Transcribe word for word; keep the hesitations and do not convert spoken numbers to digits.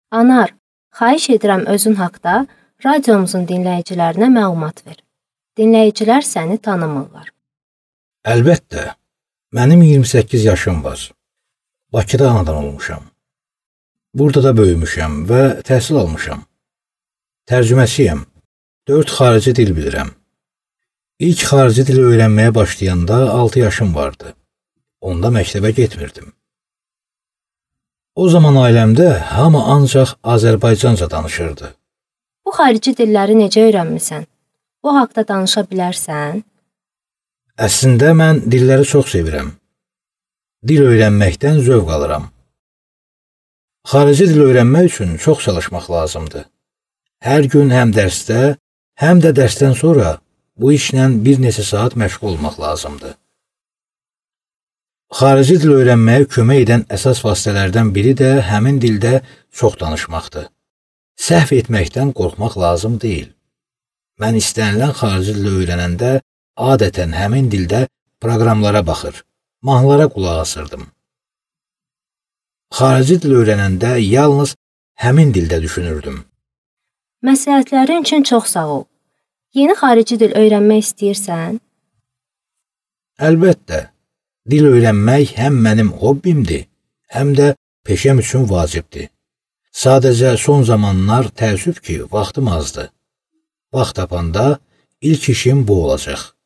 Anar, xahiş edirəm özün haqda radiomuzun dinləyicilərinə məlumat ver. Dinləyicilər səni tanımırlar. Əlbəttə, mənim iyirmi səkkiz yaşım var. Bakıda anadan olmuşam. Burada da böyümüşəm və təhsil almışam. Tərcüməsiyəm. Dörd xarici dil bilirəm. İlk xarici dili öyrənməyə başlayanda altı yaşım vardı. Onda məktəbə getmirdim. O zaman ailəmdə hamı ancaq Azərbaycanca danışırdı. Bu xarici dilləri necə öyrənmisən? Bu haqda danışa bilərsən? Əslində mən dilləri çox sevirəm. Dil öyrənməkdən zövq alıram. Xarici dil öyrənmək üçün çox çalışmaq lazımdır. Hər gün həm dərsdə, həm də dərsdən sonra bu işlə bir neçə saat məşğul olmaq lazımdır. Xarici dil öyrənməyə kömək edən əsas vasitələrdən biri də həmin dildə çox danışmaqdır. Səhv etməkdən qorxmaq lazım deyil. Mən istənilən xarici dili öyrənəndə adətən həmin dildə proqramlara baxır, mahnılara qulaq asırdım. Xarici dil öyrənəndə yalnız həmin dildə düşünürdüm. Məsləhətlərin üçün çox sağ ol. Yeni xarici dil öyrənmək istəyirsən? Əlbəttə, dil öyrənmək həm mənim hobbimdir, həm də peşəm üçün vacibdir. Sadəcə son zamanlar təəssüf ki, vaxtım azdır. Vaxt tapanda ilk işim bu olacaq.